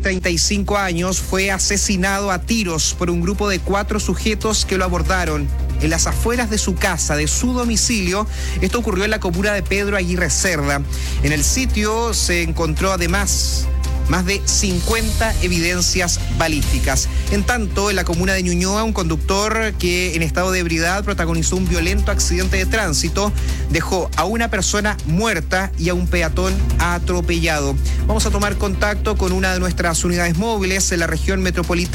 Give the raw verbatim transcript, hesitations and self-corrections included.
treinta y cinco años, fue asesinado a tiros por un grupo de cuatro sujetos que lo abordaron en las afueras de su casa, de su domicilio. Esto ocurrió en la comuna de Pedro Aguirre Cerda. En el sitio se encontró además más de cincuenta evidencias balísticas. En tanto, en la comuna de Ñuñoa, un conductor que en estado de ebriedad protagonizó un violento accidente de tránsito, dejó a una persona muerta y a un peatón atropellado. Vamos a tomar contacto con una de nuestras unidades móviles en la región metropolitana.